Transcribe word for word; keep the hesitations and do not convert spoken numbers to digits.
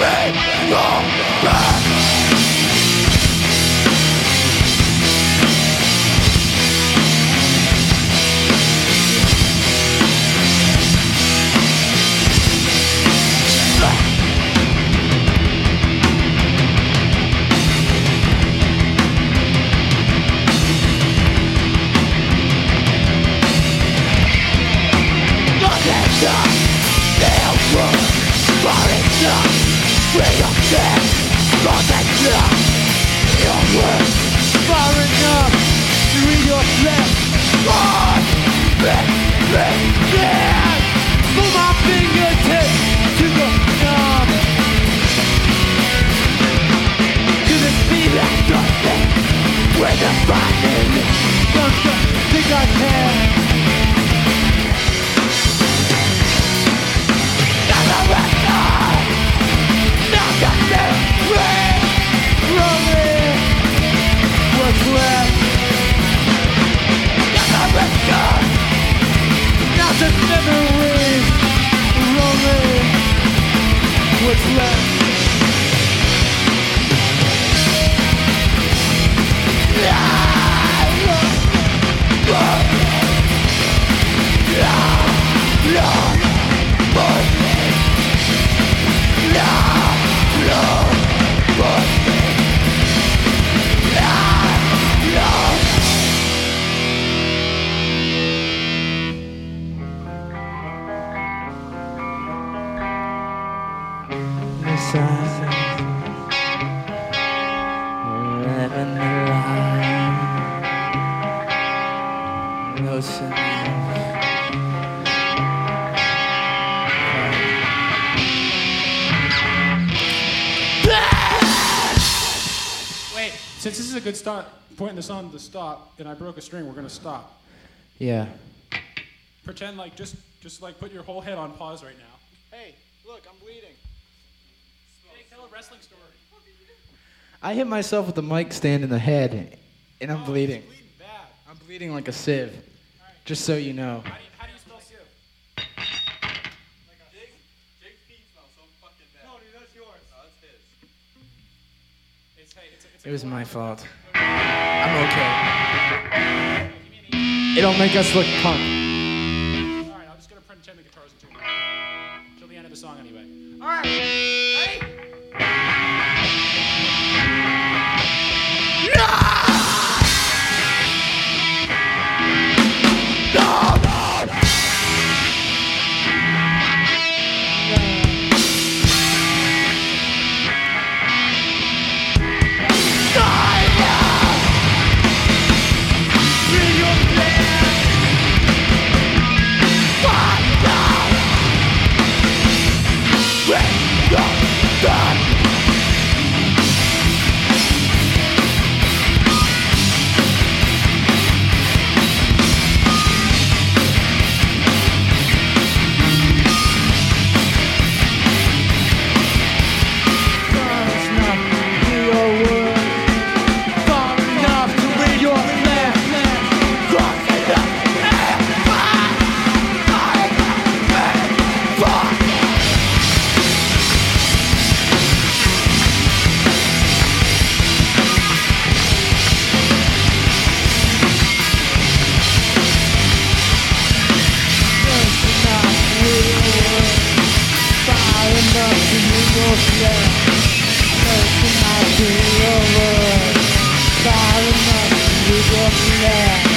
Since this is a good start, pointing this on to stop, and I broke a string, we're gonna stop. Yeah. Pretend like, just just like put your whole head on pause right now. Hey, look, I'm bleeding. Hey, tell a wrestling story. I hit myself with the mic stand in the head, and I'm oh, bleeding. Bleeding bad. I'm bleeding like a sieve, right. Just so you know. How do you, how do you spell sieve? Like a Jake, Jake's feet smell so fucking bad. No, dude, that's yours. Oh, that's his. It's, hey, it's, it's it was my fault. I'm okay. It'll make us look punk. Alright, I'm just gonna pretend the guitar's in tune. Till the end of the song anyway. Alright, ready? Far enough to be your